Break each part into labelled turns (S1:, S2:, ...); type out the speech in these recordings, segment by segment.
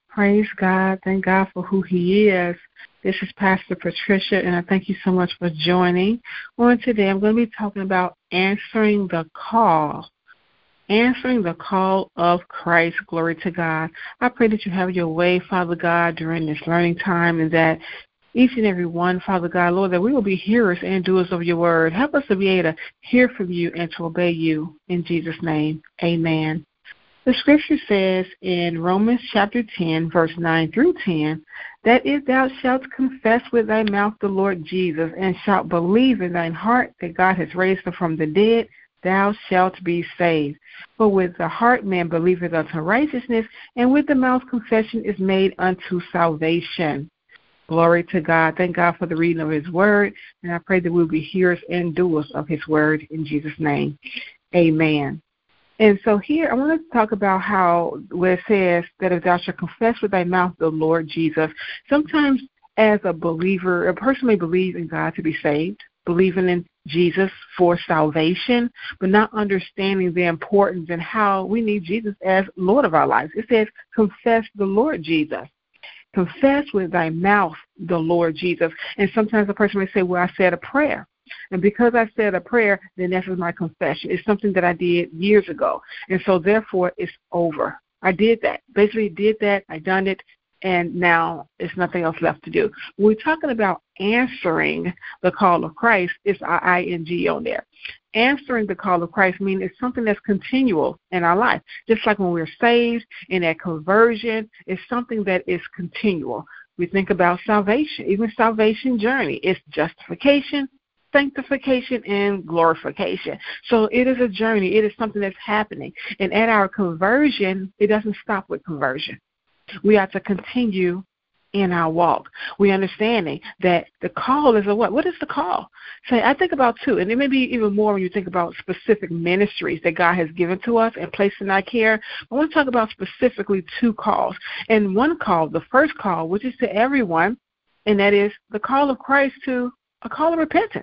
S1: Praise God. Thank God for who He is. This is Pastor Patricia, and I thank you so much for joining. On today, I'm going to be talking about answering the call. Answering the call of Christ. Glory to God. I pray that you have your way, Father God, during this learning time, and that each and every one, Father God, Lord, that we will be hearers and doers of your word. Help us to be able to hear from you and to obey you. In Jesus' name, amen. The scripture says in Romans chapter 10, verse 9 through 10, that if thou shalt confess with thy mouth the Lord Jesus, and shalt believe in thine heart that God has raised him from the dead, thou shalt be saved. For with the heart man believeth unto righteousness, and with the mouth confession is made unto salvation. Glory to God. Thank God for the reading of his word, and I pray that we'll be hearers and doers of his word in Jesus' name. Amen. And so here I want to talk about how where it says that if thou shalt confess with thy mouth the Lord Jesus, sometimes as a believer, a person may believe in God to be saved, believing in Jesus for salvation, but not understanding the importance and how we need Jesus as Lord of our lives. It says, confess the Lord Jesus. Confess with thy mouth the Lord Jesus. And sometimes a person may say, well, I said a prayer. And because I said a prayer, then that is my confession. It's something that I did years ago. And so, therefore, it's over. I did that. Basically did that. I done it. And now there's nothing else left to do. When we're talking about answering the call of Christ, it's our ing on there. Answering the call of Christ means it's something that's continual in our life. Just like when we're saved in that conversion, it's something that is continual. We think about salvation, even salvation journey. It's justification, sanctification, and glorification. So it is a journey. It is something that's happening. And at our conversion, it doesn't stop with conversion. We have to continue in our walk. We understanding that the call is a what? What is the call? So I think about two, and it may be even more when you think about specific ministries that God has given to us and placed in our care. I want to talk about specifically two calls. And one call, the first call, which is to everyone, and that is the call of Christ to a call of repentance.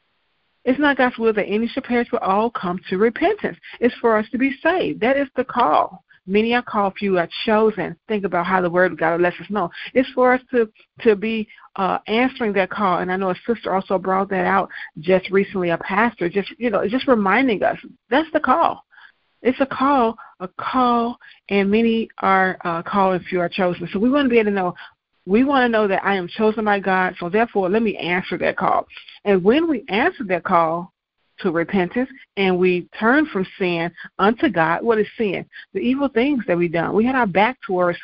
S1: It's not God's will that any should perish, but all come to repentance. It's for us to be saved. That is the call. Many are called, few are chosen. Think about how the word of God lets us know. It's for us to be answering that call. And I know a sister also brought that out just recently, a pastor, just reminding us. That's the call. It's a call, and many are called and few are chosen. So we want to be able to know. We want to know that I am chosen by God, so therefore let me answer that call. And when we answer that call to repentance and we turn from sin unto God, what is sin? The evil things that we've done. We had our back towards,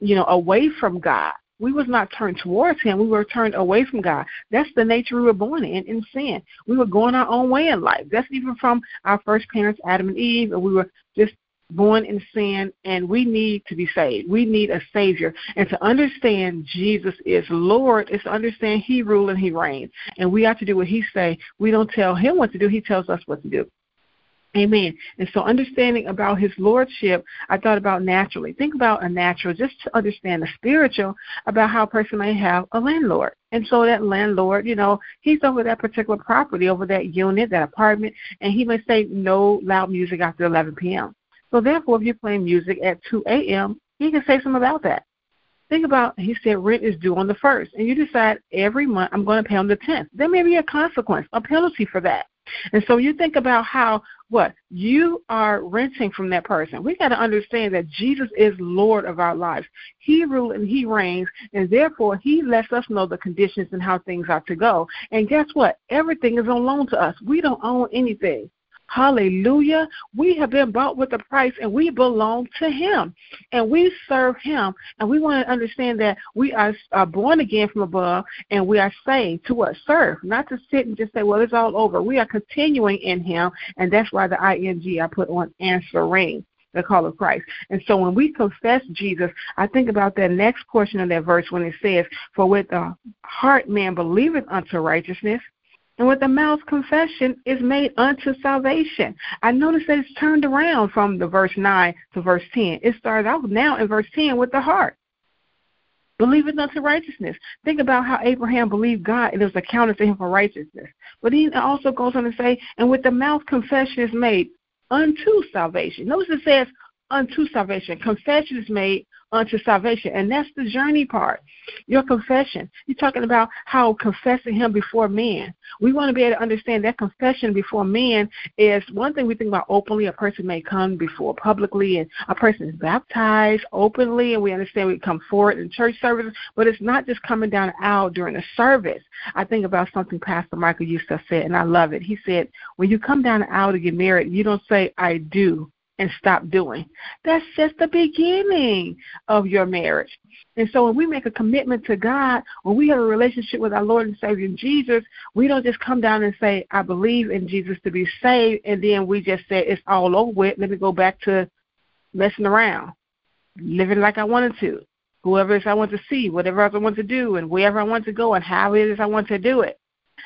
S1: away from God. We was not turned towards him. We were turned away from God. That's the nature we were born in sin. We were going our own way in life. That's even from our first parents, Adam and Eve, and we were just born in sin, and we need to be saved. We need a Savior. And to understand Jesus is Lord is to understand he rules and he reigns. And we have to do what he say. We don't tell him what to do. He tells us what to do. Amen. And so understanding about his lordship, I thought about naturally. Think about a natural, just to understand the spiritual, about how a person may have a landlord. And so that landlord, he's over that particular property, over that unit, that apartment, and he may say no loud music after 11 p.m. So therefore, if you're playing music at 2 a.m., he can say something about that. Think about, he said rent is due on the 1st, and you decide every month I'm going to pay on the 10th. There may be a consequence, a penalty for that. And so you think about how, you are renting from that person. We got to understand that Jesus is Lord of our lives. He rules and he reigns, and therefore he lets us know the conditions and how things are to go. And guess what? Everything is on loan to us. We don't own anything. Hallelujah. We have been bought with a price, and we belong to him, and we serve him. And we want to understand that we are born again from above, and we are saved to what? Serve, not to sit and just say, well, it's all over. We are continuing in him, and that's why the ing I put on answering the call of Christ. And so when we confess Jesus, I think about that next portion of that verse when it says, for with the heart man believeth unto righteousness, and with the mouth confession is made unto salvation. I notice that it's turned around from the verse 9 to verse 10. It started out now in verse 10 with the heart. Believeth unto righteousness. Think about how Abraham believed God and it was accounted to him for righteousness. But he also goes on to say, and with the mouth confession is made unto salvation. Notice it says unto salvation. Confession is made unto salvation. And that's the journey part, your confession. You're talking about how confessing him before men. We want to be able to understand that confession before men is one thing we think about openly. A person may come before publicly, and a person is baptized openly, and we understand we come forward in church services, but it's not just coming down the aisle during a service. I think about something Pastor Michael used to say, and I love it. He said, when you come down the aisle to get married, you don't say, I do, and stop doing. That's just the beginning of your marriage. And so when we make a commitment to God, when we have a relationship with our Lord and Savior Jesus, we don't just come down and say, I believe in Jesus to be saved, and then we just say, it's all over with. Let me go back to messing around, living like I wanted to, whoever it is I want to see, whatever else I want to do, and wherever I want to go, and how it is I want to do it.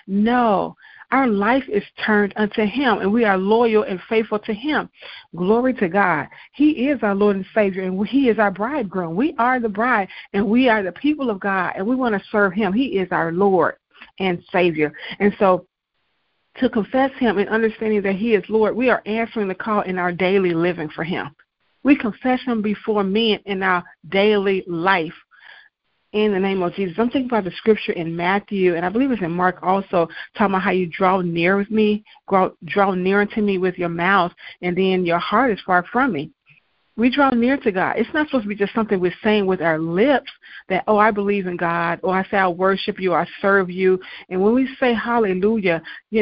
S1: No, our life is turned unto him, and we are loyal and faithful to him. Glory to God. He is our Lord and Savior, and he is our bridegroom. We are the bride, and we are the people of God, and we want to serve him. He is our Lord and Savior. And so to confess him and understanding that he is Lord, we are answering the call in our daily living for him. We confess him before men in our daily life. In the name of Jesus. I'm thinking about the scripture in Matthew, and I believe it's in Mark also, talking about how you draw near with me, draw near unto me with your mouth, and then your heart is far from me. We draw near to God. It's not supposed to be just something we're saying with our lips that, oh, I believe in God, or I say I worship you, or I serve you. And when we say hallelujah,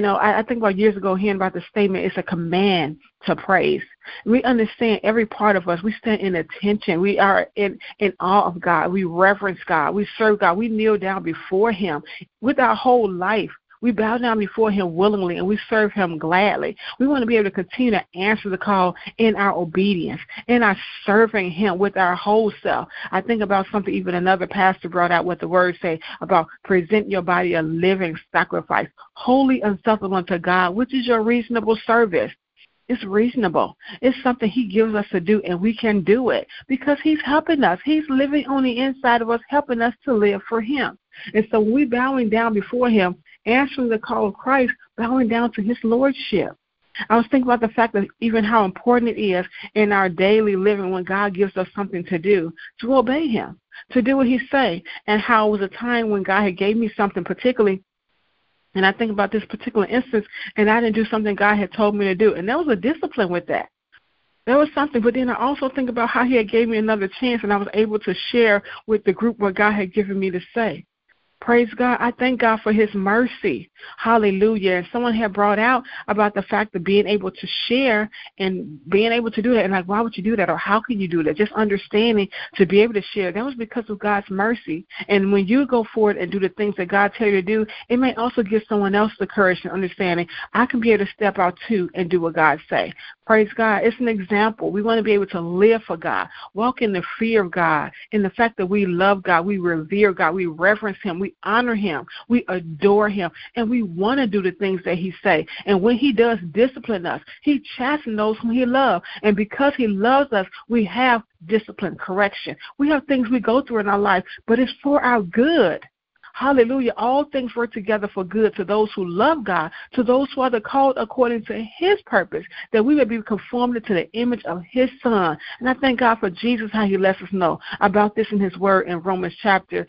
S1: I think about years ago hearing about the statement, it's a command to praise. We understand every part of us. We stand in attention. We are in awe of God. We reverence God. We serve God. We kneel down before him with our whole life. We bow down before him willingly, and we serve him gladly. We want to be able to continue to answer the call in our obedience, in our serving him with our whole self. I think about something even another pastor brought out what the words say about present your body a living sacrifice, holy and acceptable unto God, which is your reasonable service. It's reasonable. It's something he gives us to do, and we can do it because he's helping us. He's living on the inside of us, helping us to live for him. And so we bowing down before him, answering the call of Christ, bowing down to his lordship. I was thinking about the fact that even how important it is in our daily living when God gives us something to do, to obey him, to do what he say, and how it was a time when God had gave me something particularly. And I think about this particular instance, and I didn't do something God had told me to do. And there was a discipline with that. There was something, but then I also think about how he had gave me another chance, and I was able to share with the group what God had given me to say. Praise God. I thank God for his mercy. Hallelujah. And someone had brought out about the fact of being able to share and being able to do that. And like, why would you do that? Or how can you do that? Just understanding to be able to share. That was because of God's mercy. And when you go forward and do the things that God tells you to do, it may also give someone else the courage and understanding. I can be able to step out too and do what God say. Praise God. It's an example. We want to be able to live for God, walk in the fear of God, in the fact that we love God, we revere God, we reverence him, we honor him, we adore him, and we want to do the things that he say. And when he does discipline us, he chastens those whom he loves. And because he loves us, we have discipline, correction. We have things we go through in our life, but it's for our good. Hallelujah. All things work together for good to those who love God, to those who are called according to his purpose, that we may be conformed to the image of his Son. And I thank God for Jesus, how he lets us know about this in his word in Romans chapter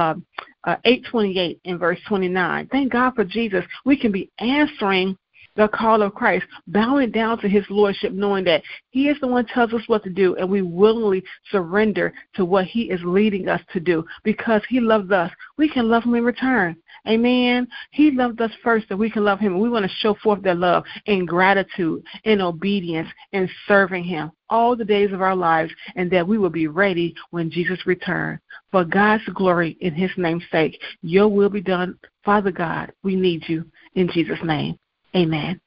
S1: 8:28 and verse 29. Thank God for Jesus. We can be answering the call of Christ, bowing down to his lordship, knowing that he is the one who tells us what to do, and we willingly surrender to what he is leading us to do. Because he loves us, we can love him in return. Amen. He loved us first, that we can love him, and we want to show forth that love in gratitude, in obedience, and serving him all the days of our lives, and that we will be ready when Jesus returns. For God's glory, in his name's sake, your will be done. Father God, we need you in Jesus' name. Amen.